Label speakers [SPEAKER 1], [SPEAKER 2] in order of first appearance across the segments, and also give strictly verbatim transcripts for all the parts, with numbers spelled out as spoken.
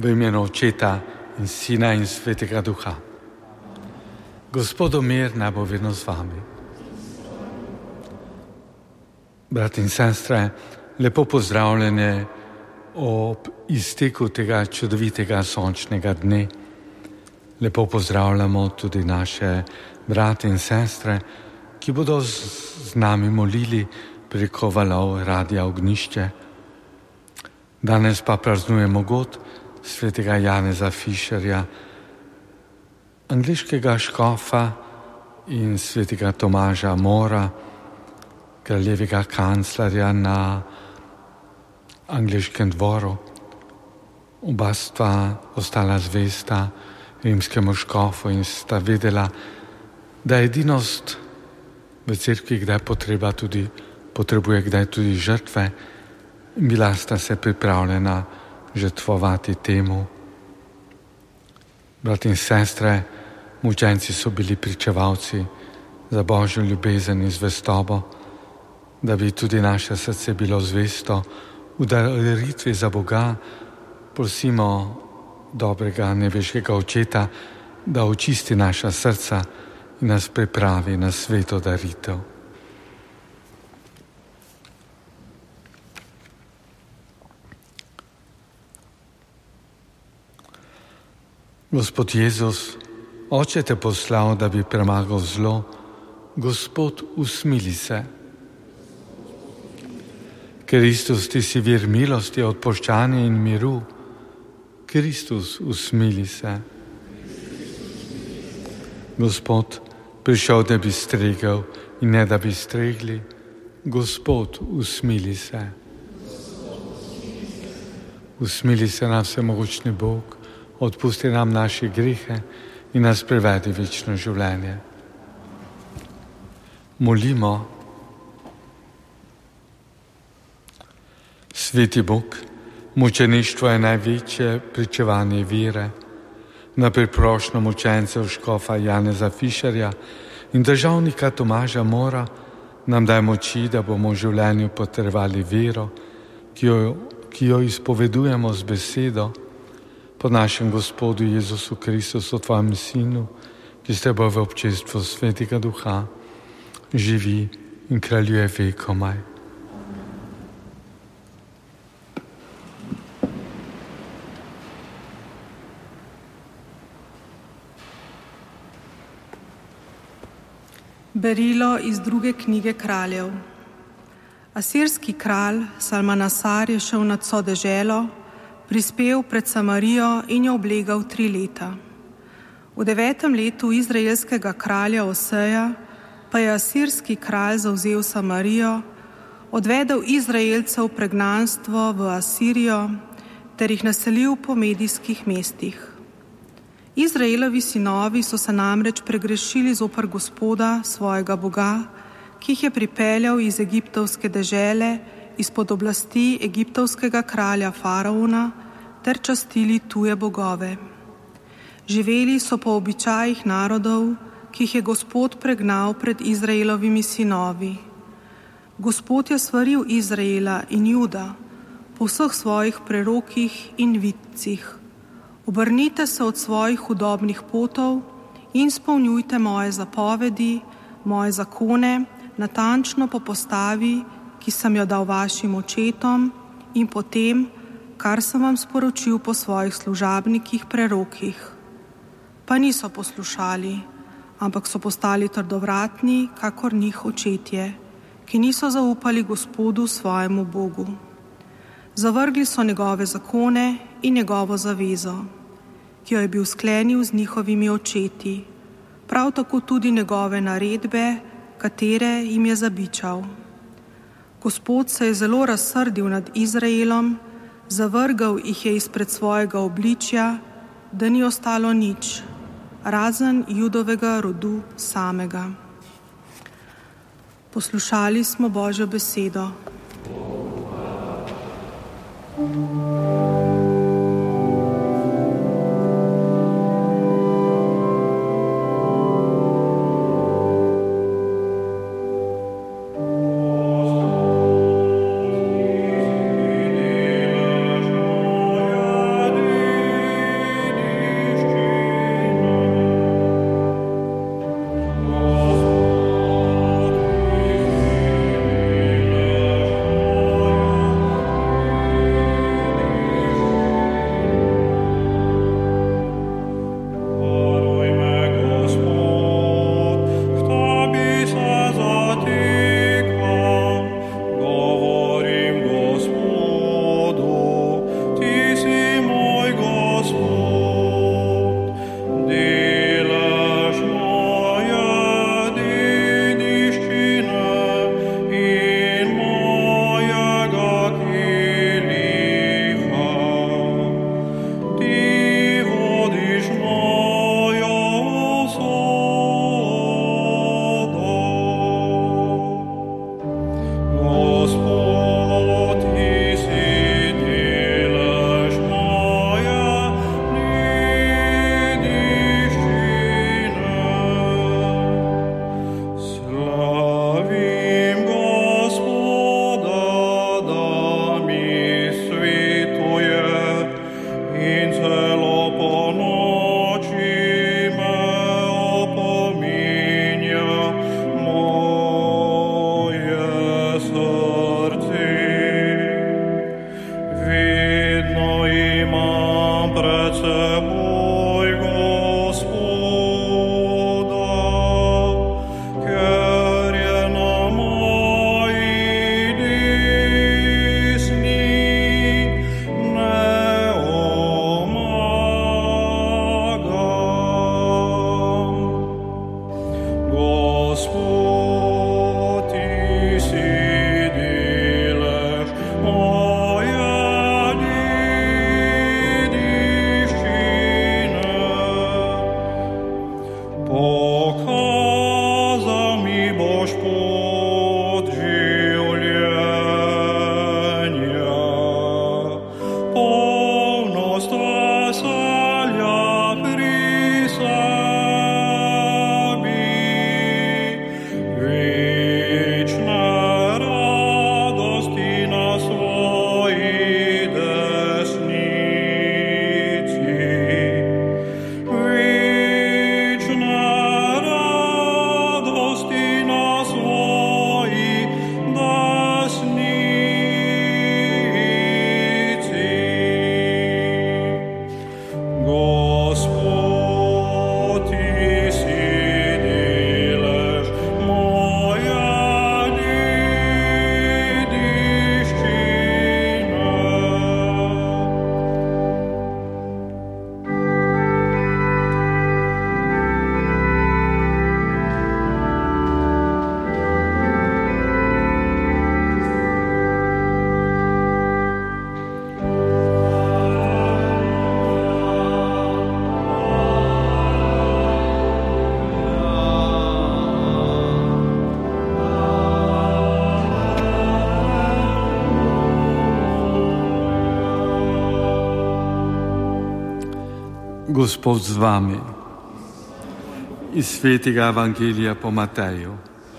[SPEAKER 1] V imenu Očeta in Sina in Svetega Duha. Gospodov mir naj bo vedno z vami. Brati in sestre, lepo pozdravljene ob izteku tega čudovitega sončnega dne. Lepo pozdravljamo tudi naše brate in sestre, ki bodo z nami molili preko valov Radia Ognjišče. Danes pa praznujemo god svetega Janeza Fišerja, angleškega škofa, in svetega Tomaža Mora, kraljevega kanclerja na angleškem dvoru. Oba sta ostala zvesta rimskemu škofu in sta vedela, da edinost v cerkvi kdaj potreba tudi, potrebuje kdaj tudi žrtve. Bila sta se pripravljena žrtvovati temu. Brati in sestre, mučenci so bili pričevalci za Božjo ljubezen in zvestobo, da bi tudi naše srce bilo zvesto v daritvi za Boga. Prosimo dobrega nebeškega Očeta, da očisti naša srca in nas pripravi na sveto daritev. Gospod Jezus, Oče te poslal, da bi premagal zlo. Gospod, usmili se. Kristus, ti si vir milosti, odpuščanja in miru. Kristus, usmili se. Gospod, prišel, da bi stregel in ne da bi stregli. Gospod, usmili se. Usmili se nam vsemogočni Bog, odpusti nam naše grehe in nas privedi v večno življenje. Molimo. Sveti Bog, mučeništvo je največje pričevanje vere. Na priprošnjo mučencev škofa Janeza Fišerja in državnika Tomaža Mora nam daj moči, da bomo v življenju potrebovali vero, ki jo, ki jo izpovedujemo z besedo. Po našem Gospodu Jezusu Kristusu, tvojem Sinu, ki s teboj v občestvu Svetega Duha, živi in kraljuje vekomaj.
[SPEAKER 2] Berilo iz druge knjige kraljev. Asirski kralj Salmanasar je šel nad vso deželo, prispel pred Samarijo in jo oblegal tri leta. V devetem letu izraelskega kralja Oseja pa je asirski kralj zavzel Samarijo, odvedel Izraelcev v pregnanstvo v Asirijo ter jih naselil po medijskih mestih. Izraelovi sinovi so se namreč pregrešili zoper Gospoda, svojega Boga, ki jih je pripeljal iz egiptovske dežele, izpod oblasti egiptovskega kralja Faraona, ter častili tuje bogove. Živeli so po običajih narodov, ki jih je Gospod pregnal pred Izraelovimi sinovi. Gospod je svaril Izraela in Juda po vseh svojih prerokih in vidcih. Obrnite se od svojih hudobnih potov in izpolnjujte moje zapovedi, moje zakone, natančno po postavi, ki sem jo dal vašim očetom, in po tem, kar sem vam sporočil po svojih služabnikih prerokih. Pa niso poslušali, ampak so postali trdovratni, kakor njih očetje, ki niso zaupali Gospodu, svojemu Bogu. Zavrgli so njegove zakone in njegovo zavezo, ki jo je bil sklenil z njihovimi očeti, prav tako tudi njegove naredbe, katere jim je zabičal. Gospod se je zelo razsrdil nad Izraelom, zavrgal jih je izpred svojega obličja, da ni ostalo nič, razen Judovega rodu samega. Poslušali smo Božjo besedo.
[SPEAKER 3] Amen.
[SPEAKER 1] Gospod z vami. Iz svetega Evangelija po Mateju.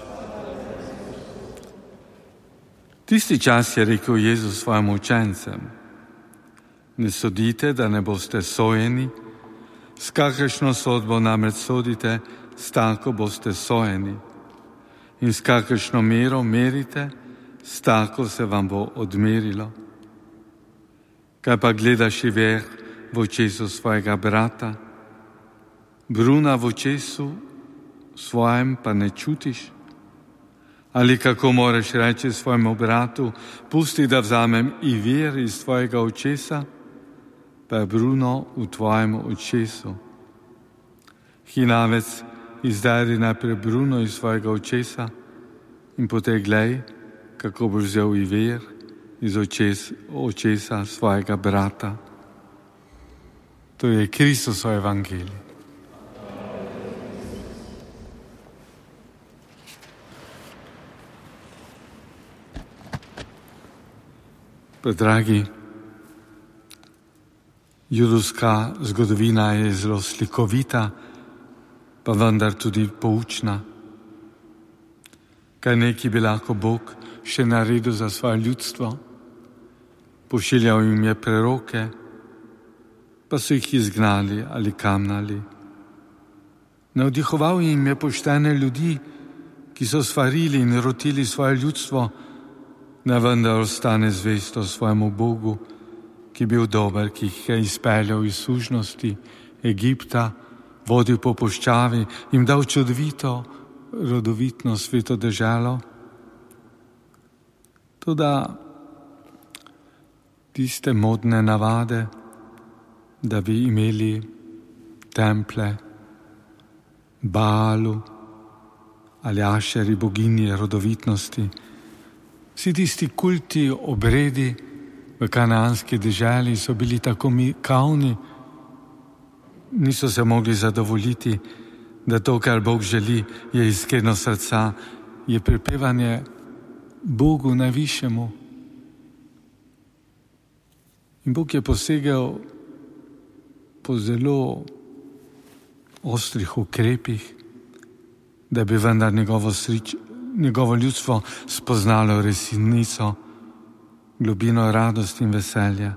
[SPEAKER 1] Tisti čas je rekel Jezus svojim učencem: ne sodite, da ne boste sojeni, s kakršno sodbo namreč sodite, s tako boste sojeni. In s kakršno mero merite, s tako se vam bo odmerilo. Kaj pa gledaš ver v očesu svojega brata, bruna v očesu svojem pa ne čutiš? Ali kako moraš reči svojemu bratu: pusti, da vzamem i ver iz tvojega očesa, pa je bruno v tvojem očesu. Hinavec, izdari najprej bruno iz svojega očesa in potem glej, kako boš vzel i ver iz očes, očesa svojega brata. To je Kristusov evangelij. Pa dragi, judovska zgodovina je zelo slikovita, pa vendar tudi poučna. Kaj neki bi lahko Bog še naredil za svoje ljudstvo? Pošiljal jim je preroke, pa so jih izgnali ali kamnali. Navdihoval jim je poštene ljudi, ki so svarili in rotili svoje ljudstvo, da vendar ostane zvesto svojemu Bogu, ki je bil dober, ki jih je izpeljal iz sužnosti Egipta, vodil po puščavi, jim dal čudovito, rodovitno sveto deželo. Toda tiste modne navade, da bi imeli temple Baalu ali Ašeri, boginji rodovitnosti, vsi tisti kulti, obredi v kanaanski deželi so bili tako mikavni, niso se mogli zadovoljiti, da to, kar Bog želi, je iskreno srca, je pripevanje Bogu najvišjemu. In Bog je posegel po zelo ostrih ukrepih, da bi vendar njegovo, srič, njegovo ljudstvo spoznalo resnico, globino radosti in veselja.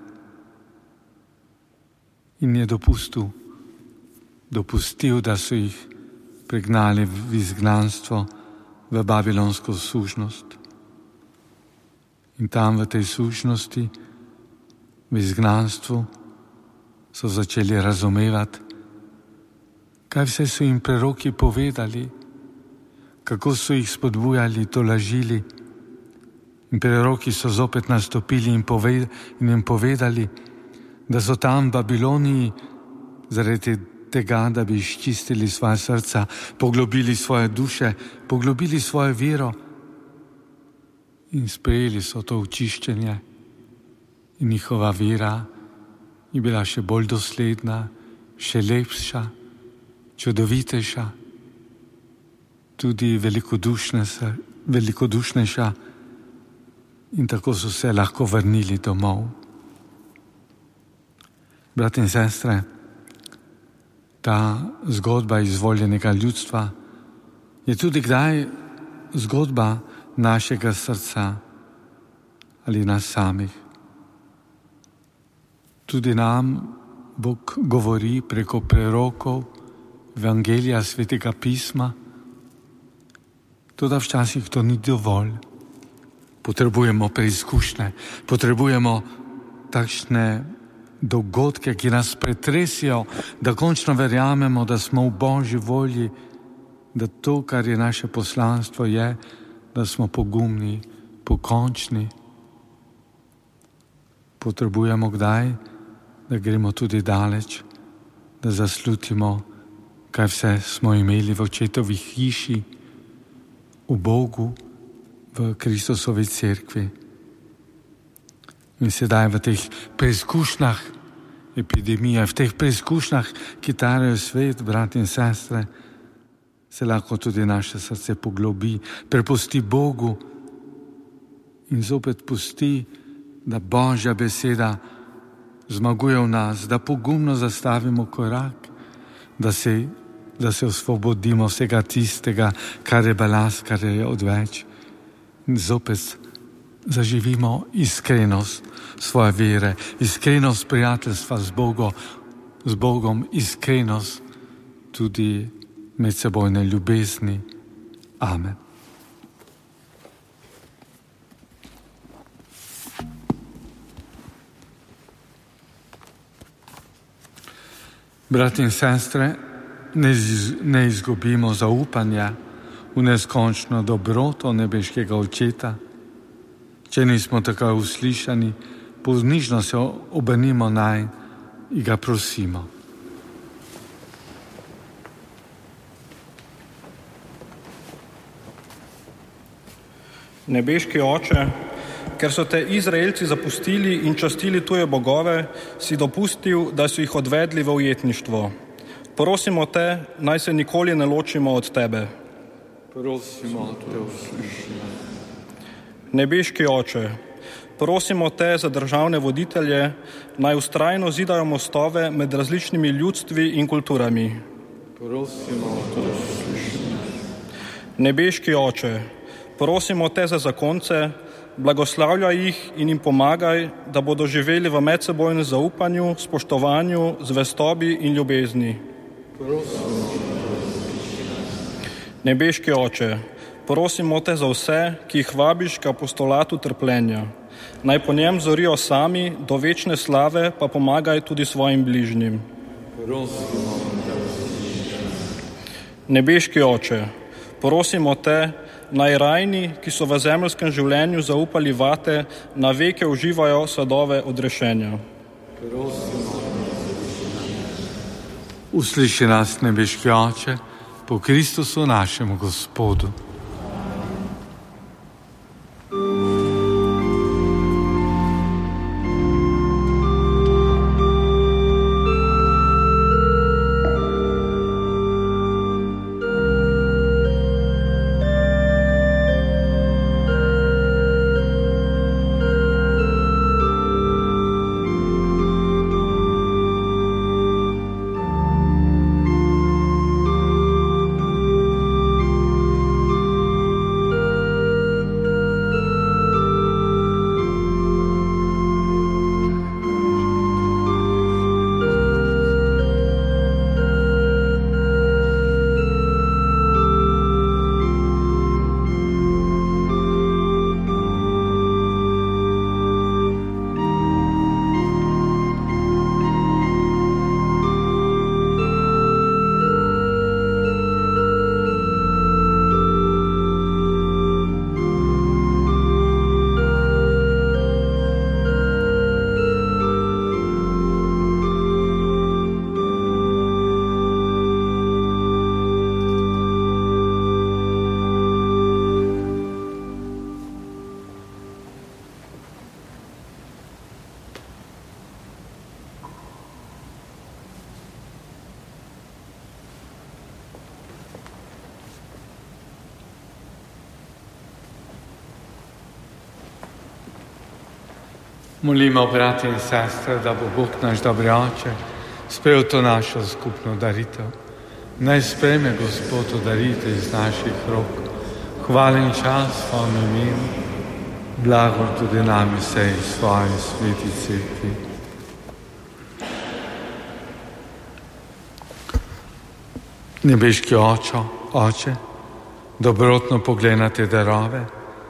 [SPEAKER 1] In je dopustil, dopustil, da so jih pregnali v izgnanstvo, v babilonsko sužnost. In tam v tej sužnosti, v izgnanstvu, so začeli razumevati, kaj vse so jim preroki povedali, kako so jih spodbujali, tolažili. In preroki so zopet nastopili in, poved, in jim povedali, da so tam v Babiloniji zaradi tega, da bi izčistili svoje srca, poglobili svoje duše, poglobili svojo vero in sprejeli so to očiščenje. In njihova vera je bila še bolj dosledna, še lepša, čudovitejša, tudi velikodušnejša, in tako so se lahko vrnili domov. Brat in sestre, ta zgodba izvoljenega ljudstva je tudi kdaj zgodba našega srca ali nas samih. Tudi nam Bog govori preko prerokov, Evangelija, Svetega pisma, toda včasih to ni dovolj. Potrebujemo preizkušnje, potrebujemo takšne dogodke, ki nas pretresijo, da končno verjamemo, da smo v Božji volji, da to, kar je naše poslanstvo, je, da smo pogumni, pokončni. Potrebujemo kdaj, da gremo tudi daleč, da zaslutimo, kaj vse smo imeli v očetovi hiši, v Bogu, v Kristusovi cerkvi. In sedaj v teh preizkušnjah epidemije, v teh preizkušnjah, ki tarejo svet, brat in sestre, se lahko tudi naše srce poglobi, prepusti Bogu in zopet pusti, da Božja beseda zmaguje v nas, da pogumno zastavimo korak, da se, da se osvobodimo vsega tistega, kar je balast, kar je odveč. Zopet zaživimo iskrenost svoje vere, iskrenost prijateljstva z Bogom, z Bogom, iskrenost tudi medsebojne ljubezni. Amen. Brati in sestre, ne, iz, ne izgubimo zaupanja v neskončno dobroto nebeškega Očeta. Če nismo tako uslišani, poznižno se obrnimo naj in ga prosimo.
[SPEAKER 3] Nebeški Oče, ker so te Izraelci zapustili in častili tuje bogove, si dopustil, da so jih odvedli v ujetništvo. Prosimo te, naj se nikoli ne ločimo od tebe.
[SPEAKER 1] Prosimo te, usliši nas.
[SPEAKER 3] Nebeški Oče, prosimo te za državne voditelje, naj vztrajno zidajo mostove med različnimi ljudstvi in kulturami.
[SPEAKER 1] Prosimo te, usliši nas.
[SPEAKER 3] Nebeški Oče, prosimo te za zakonce, blagoslavljaj jih in jim pomagaj, da bodo živeli v medsebojnem zaupanju, spoštovanju, zvestobi in ljubezni.
[SPEAKER 1] Prosimo te.
[SPEAKER 3] Nebeški Oče, prosimo te za vse, ki jih vabiš k apostolatu trpljenja. Naj po njem zorijo sami, do večne slave pa pomagaj tudi svojim bližnjim.
[SPEAKER 1] Prosimo te.
[SPEAKER 3] Nebeški Oče, prosimo te, naj rajni, ki so v zemeljskem življenju zaupali vate, na veke uživajo sadove odrešenja.
[SPEAKER 1] Usliši nas, nebeški Oče, po Kristusu našemu Gospodu. Molimo, brati in sestre, da bo Bog naš dobri Oče sprejel to našo skupno daritev. Naj sprejme Gospod to daritev iz naših rok. Hvala in čast svojim imenu, blagor tudi nami vsej svoji sveti cerkvi. Nebeški Oče, Oče, dobrotno poglej na te darove,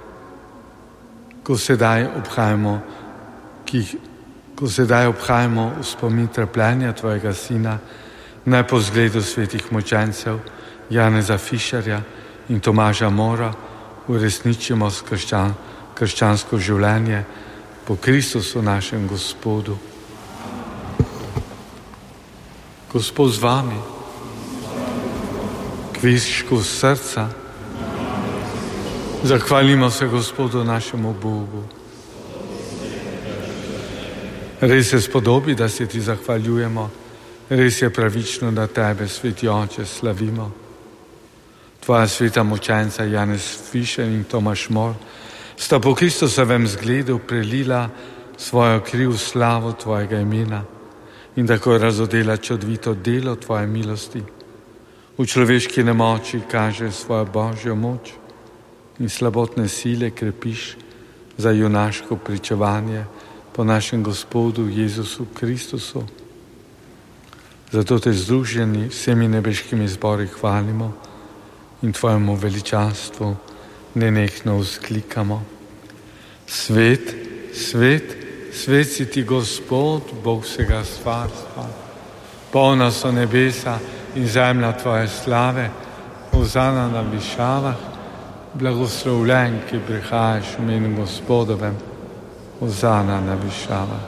[SPEAKER 1] ko sedaj obhajamo ki jih, ko sedaj obhajamo v spomin trpljenja Tvojega Sina, naj po zgledu svetih mučencev Janeza Fišerja in Tomaža Mora uresničimo krščan, krščansko življenje po Kristusu našem Gospodu. Gospod z vami, kvišku srca, zahvalimo se Gospodu našemu Bogu. Res se spodobi, da se ti zahvaljujemo, res je pravično, da tebe, sveti Oče, slavimo. Tvoja sveta mučenca Janez Fišer in Tomaž Mor sta po Kristusovem zgledu prelila svojo kri v slavo Tvojega imena in tako razodela čudovito delo Tvoje milosti. V človeški nemoči kaže svojo Božjo moč in slabotne sile krepiš za junaško pričevanje po našem Gospodu Jezusu Kristusu. Zato Te združeni vsemi nebeškimi zbori hvalimo in Tvojemu veličanstvu nenehno vzklikamo. Svet, svet, svet si Ti Gospod, Bog vsega stvarstva. Polna so nebesa in zemlja Tvoje slave, hozana na višavah, blagoslovljen, ki prihajaš v imenu Gospodovem, hozana na višavah.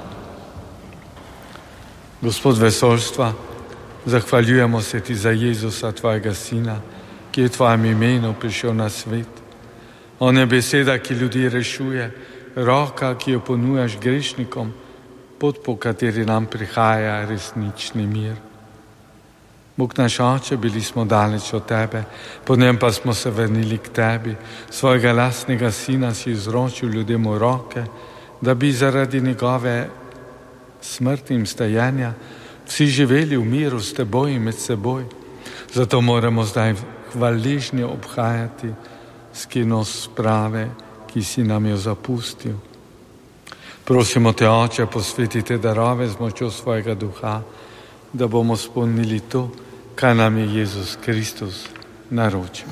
[SPEAKER 1] Gospod vesoljstva, zahvaljujemo se Ti za Jezusa, Tvojega Sina, ki je v Tvojem imenu prišel na svet. On je beseda, ki ljudi rešuje, roka, ki jo ponujaš grešnikom, pot, po kateri nam prihaja resnični mir. Bog naš Oče, bili smo daleč od Tebe, po njem pa smo se vrnili k Tebi. Svojega lastnega Sina si izročil ljudem v roke, da bi zaradi njegove smrti in stajenja vsi živeli v miru s Teboj in med seboj. Zato moramo zdaj hvaležni obhajati skrivnost sprave, ki si nam jo zapustil. Prosimo Te, Oče, posveti Te darove z močjo svojega duha, da bomo spomnili to, kaj nam je Jezus Kristus naročil.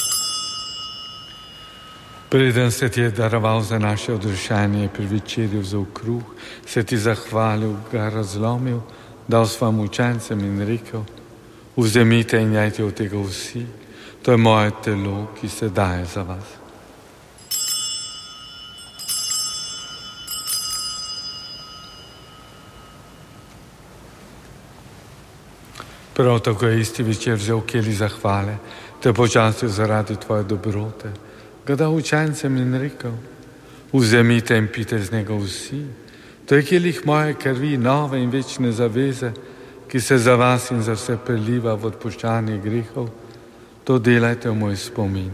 [SPEAKER 1] Preden se Ti je daroval za naše odrešenje pri večerju vzel kruh, se Ti zahvalil, ga razlomil, dal svojim učencem in rekel: vzemite in jejte od tega vsi, to je moje telo, ki se daje za vas. Prav tako je isti večer vzel kelij zahvale, te počastil zaradi Tvoje dobrote, ga dal učencem in rekel: vzemite in pite z njega vsi, to je kelih moje krvi, nove in večne zaveze, ki se za vas in za vse preliva v odpuščanje grehov. To delajte v moj spomin.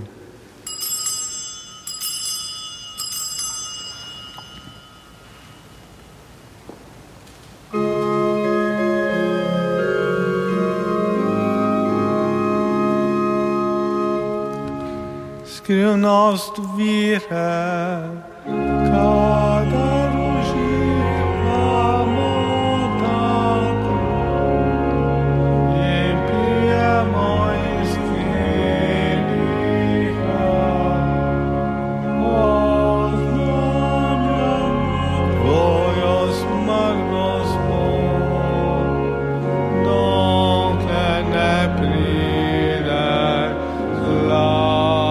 [SPEAKER 4] Skrivnost vire, kadar uživamo tako in pijemo iz keliha, oznanjamo Tvojo smrt, Gospod, dokler ne pride slava.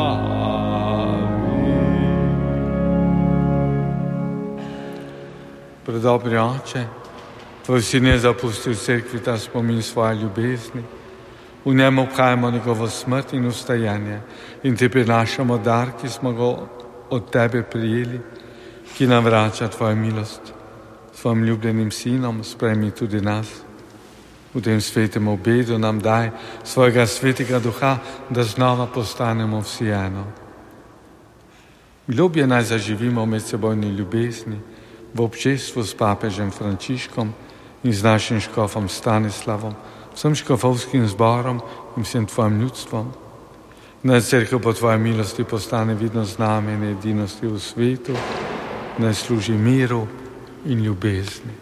[SPEAKER 1] Predobri Oče, Tvoj Sin je zapustil cerkvi ta spomin svoje ljubezni. V njem obhajamo njegovo smrt in ustajanje in Ti prinašamo dar, ki smo ga od Tebe prijeli, ki nam vrača Tvojo milost. S Tvojim ljubljenim Sinom sprejmi tudi nas. V tem svetem obedu nam daj svojega svetega duha, da znova postanemo vsi eno. Globje naj zaživimo medsebojni ljubezni, v občestvu s papežem Frančiškom in z našim škofom Stanislavom, vsem škofovskim zborom in vsem Tvojim ljudstvom. Naj cerkev po Tvoji milosti postane vidno znamenje edinosti v svetu, naj služi miru in ljubezni.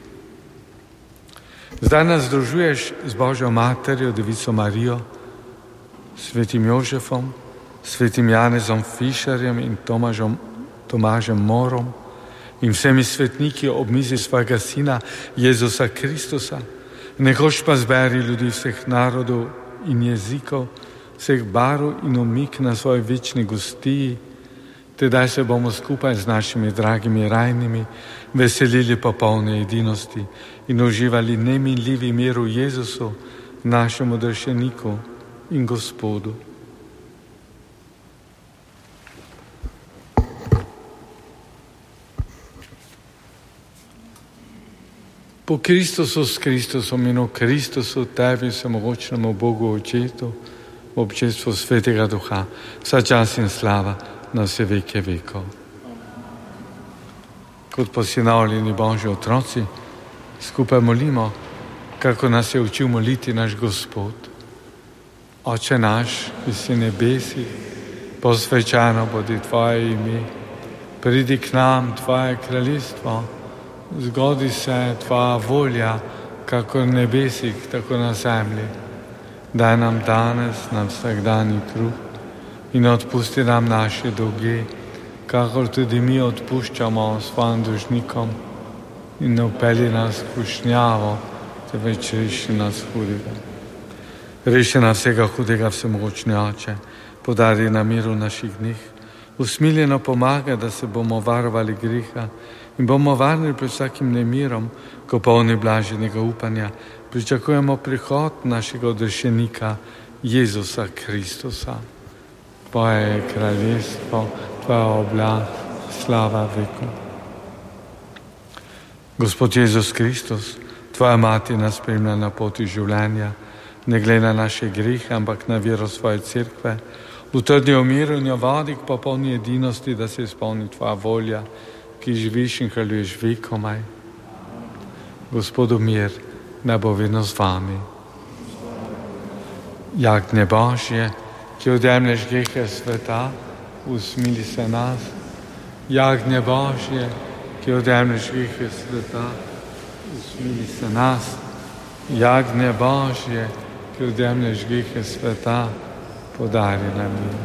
[SPEAKER 1] Zdaj nas združuješ z Božjo materjo, Devico Marijo, svetim Jožefom, svetim Janezom Fišerjem in Tomažom, Tomažem Morom in vsemi svetniki ob mizi svojega Sina Jezusa Kristusa. Nekoč pa zberi ljudi vseh narodov in jezikov, vseh barv in omik na svoji večni gostiji. Tedaj se bomo skupaj z našimi dragimi rajnimi veselili popolne edinosti in uživali neminljivi mir v Jezusu, našemu odrešeniku in Gospodu. Po Kristusu, s Kristusom in v Kristusu, Tebi, vsemogočnemu Bogu Očetu, v občestvu Svetega Duha, vsa čas in slava na vse veke vekov. kot posinovljeni Božji otroci, skupaj molimo, kako nas je učil moliti naš Gospod. Oče naš, ki si nebesi, posvečeno bodi Tvoje ime, pridi k nam Tvoje kraljestvo, zgodi se Tvoja volja, kako v nebesih, tako na zemlji. Daj nam danes na vsakdanji kruh in odpusti nam naše dolge, kakor tudi mi odpuščamo svojim dolžnikom, in ne vpelji nas v kušnjavo, temveč reši nas hudega. Reši nas vsega hudega, vsemogočni Oče, podari nam mir v naših dneh, usmiljeno pomaga, da se bomo varovali greha in bomo varni pred vsakim nemirom, ko polni blaženega upanja pričakujemo prihod našega odrešenika Jezusa Kristusa. Tvoje je kraljestvo, Tvoja oblast, slava veku. Gospod Jezus Kristus, Tvoja mati nas spremlja na poti življenja, ne glede na naše grehe, ampak na vero svoje cerkve, utrdi v miru in jo vodi k popolni edinosti, da se izpolni Tvoja volja, ki živiš in kraljuješ vekomaj. Gospodu mir, naj bo vedno z vami. Jagnje Božje, ki odjemlješ grehe sveta, usmili se nas. Jagnje Božje, ki odjemlješ grehe sveta, usmili se nas. Jagnje Božje, ki odjemlješ grehe sveta, podari nam mir.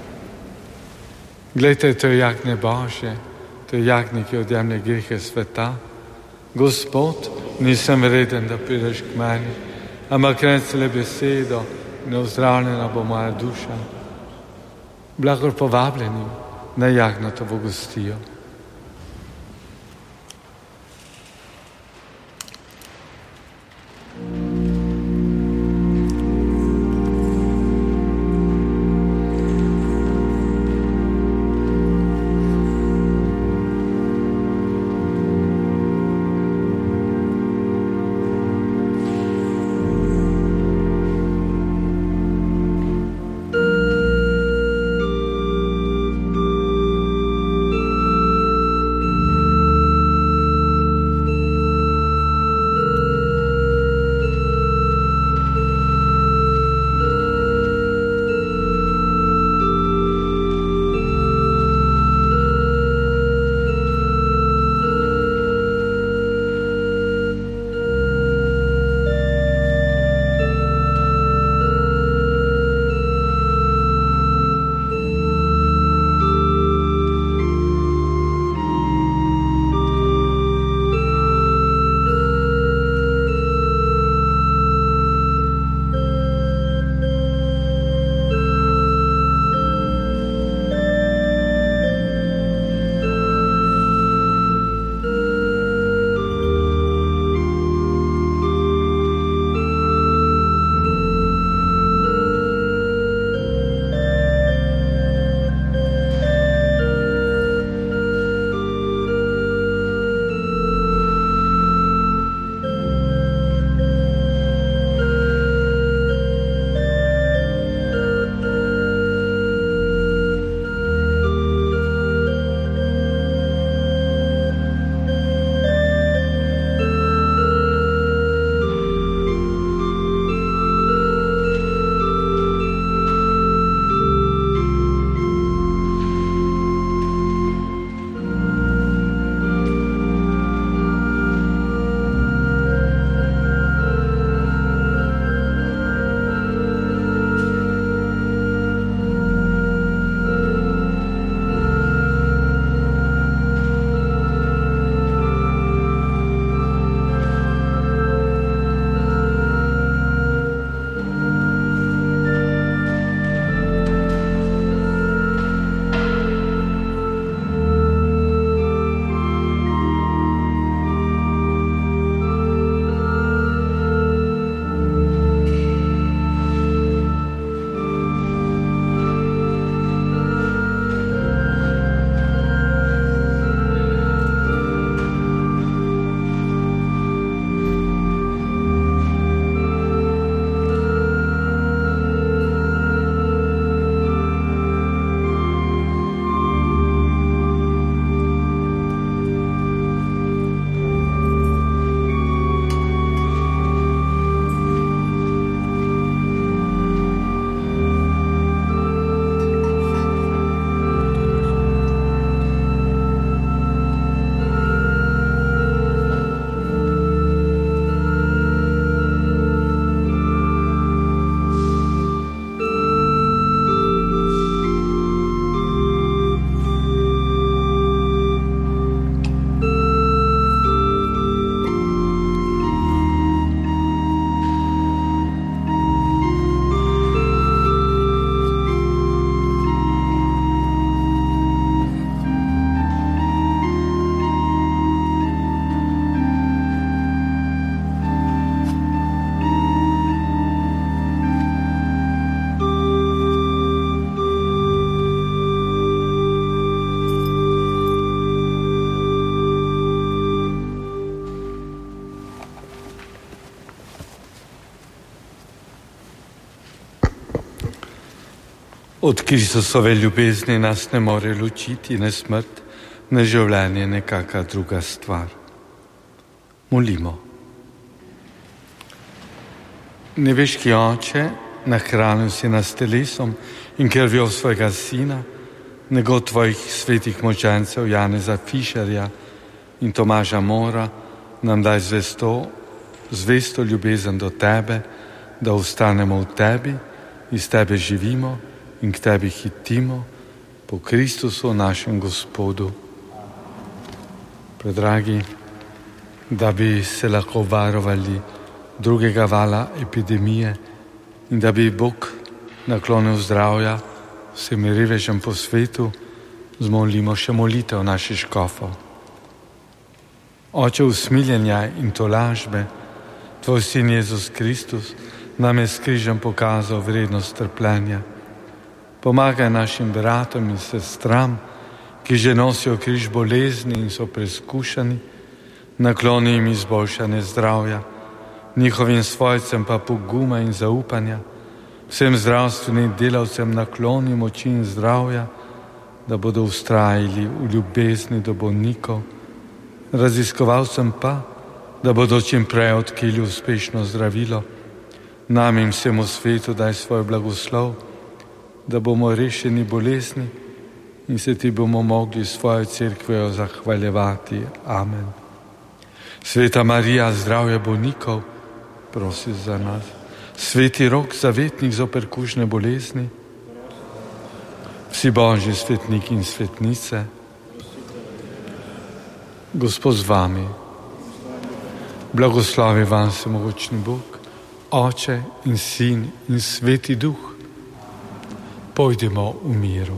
[SPEAKER 1] Glejte, to je jagnje Božje, to je jagnje, ki odjemlje grehe sveta. Gospod, nisem vreden, da prideš k meni, ampak reci le besedo in ozdravljena bo moja duša. Blagor povabljenim, naj jagnjetovo gostijo. Od Kristusove ljubezni nas ne more ločiti ne smrt, ne življenje, ne kakšna druga stvar. Molimo. Nebeški Oče, nahranil si nas telesom in krvjo svojega Sina, nego tvojih svetih močencev Janeza Fišerja in Tomaža Mora, nam daj zvesto, zvesto ljubezen do tebe, da ostanemo v tebi, iz tebe živimo in k tebi hitimo, po Kristusu našem Gospodu. Predragi, da bi se lahko varovali drugega vala epidemije in da bi Bog naklonil zdravja vsem revežem po svetu, zmolimo še molitev naših škofov. Oče usmiljenja in tolažbe, tvoj sin Jezus Kristus nam je s križem pokazal vrednost trpljenja. Pomagaj našim bratom in sestram, ki že nosijo križ bolezni in so preskušani, nakloni jim izboljšanje zdravja, njihovim svojcem pa poguma in zaupanja, vsem zdravstvenim delavcem nakloni moči in zdravja, da bodo ustrajali v ljubezni do bolnikov, raziskovalcem pa, da bodo čim prej odkrili uspešno zdravilo. Nam in vsemu svetu daj svoj blagoslov, da bomo rešeni bolezni in se ti bomo mogli svojo cerkvejo zahvaljevati. Amen. Sveta Marija, zdravje bolnikov, prosi za nas. Sveti Rok, zavetnik zoper kužne bolezni, vsi božji svetniki in svetnice, Gospod z vami, blagoslovi vam vsemogočni Bog, Oče in Sin in Sveti Duh. Pojdimo v miru.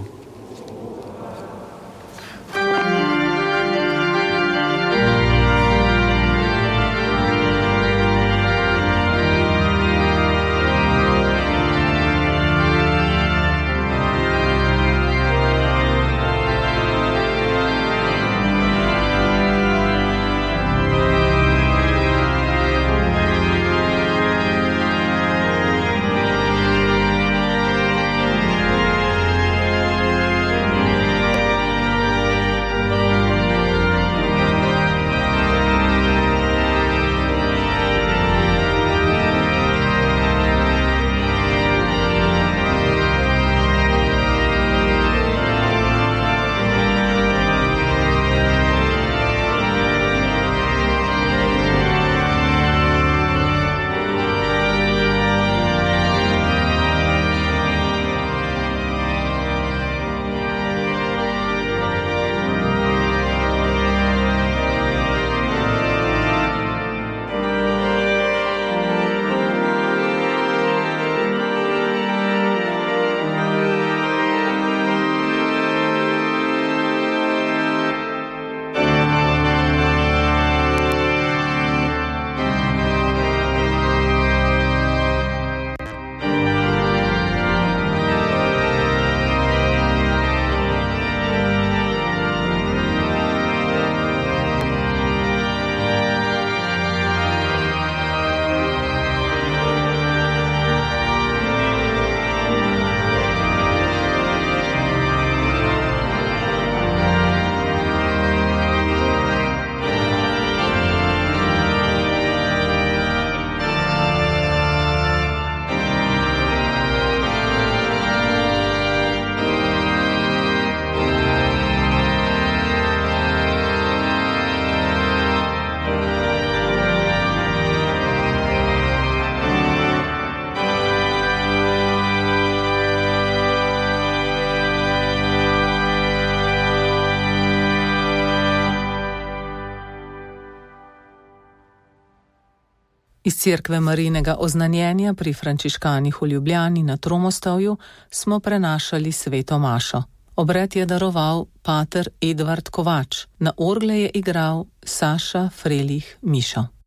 [SPEAKER 5] Iz Cerkve Marijinega oznanjenja pri frančiškanih v Ljubljani na Tromostovju smo prenašali sveto mašo. Obred je daroval pater Edvard Kovač, na orgle je igral Saša Frelih Mišo.